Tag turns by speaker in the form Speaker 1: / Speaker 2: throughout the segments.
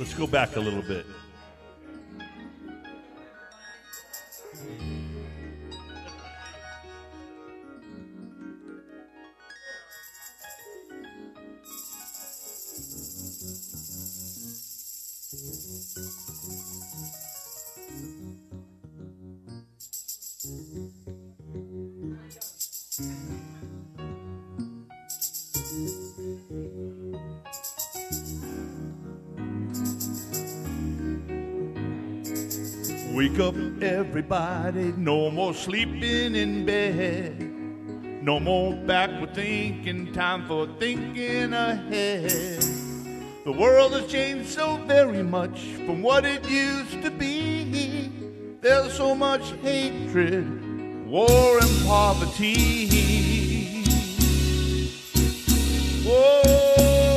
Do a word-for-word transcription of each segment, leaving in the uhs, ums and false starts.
Speaker 1: Let's go back a little bit. Wake up, everybody, no more sleeping in bed. No more backward thinking, time for thinking ahead. The world has changed so very much from what it used to be. There's so much hatred, war and poverty. Whoa.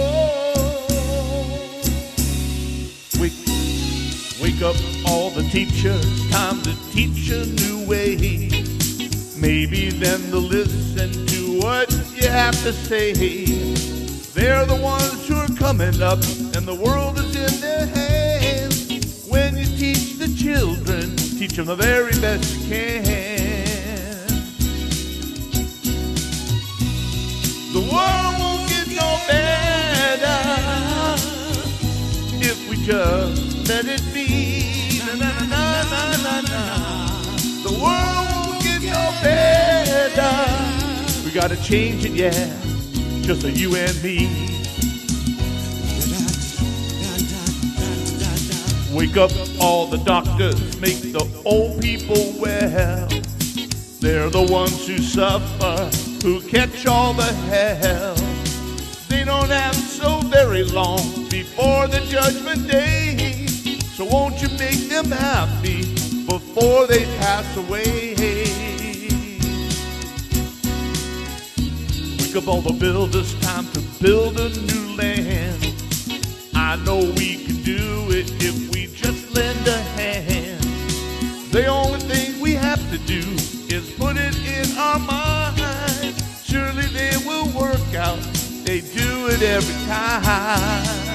Speaker 1: Wake, wake up all the teachers, time to teach a new way. Maybe then they'll listen to what you have to say. They're the ones who are coming up, and the world is in their hands. When you teach the children, teach them the very best you can. The world won't get no better if we just let it be. Na, na, na, na, na, na. The world won't get no better. We gotta change it, yeah. Just a you and me. Wake up all the doctors, make the old people well. They're the ones who suffer, who catch all the hell. They don't have so very long before the judgment day. So won't you make them happy before they pass away? Wake up all the builders, time to build a new land. I know we can do it if we just lend a hand. The only thing we have to do is put it in our mind. Surely they will work out, they do it every time.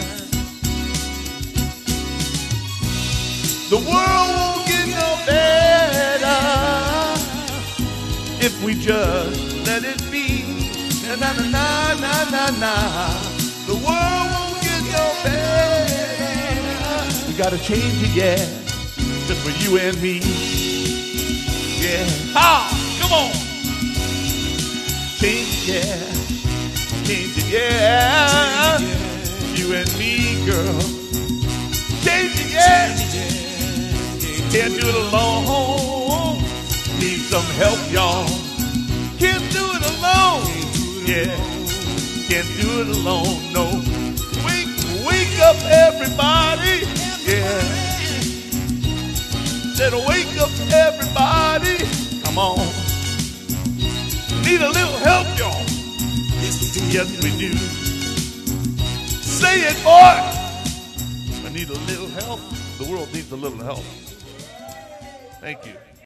Speaker 1: The world won't get no better if we just let it be. Na na na na na na. The world won't get no better. We gotta change it, yeah, just for you and me. Yeah, ha, come on. Change it, yeah, change it, yeah. You and me, girl. Change it, yeah. Can't do it alone. Need some help, y'all. Can't do it alone. Yeah, can't do it alone, no. Wake, wake up, everybody. Yeah. Said wake up, everybody. Come on. Need a little help, y'all. Yes, we do. Say it, boy. I need a little help. The world needs a little help. Thank you.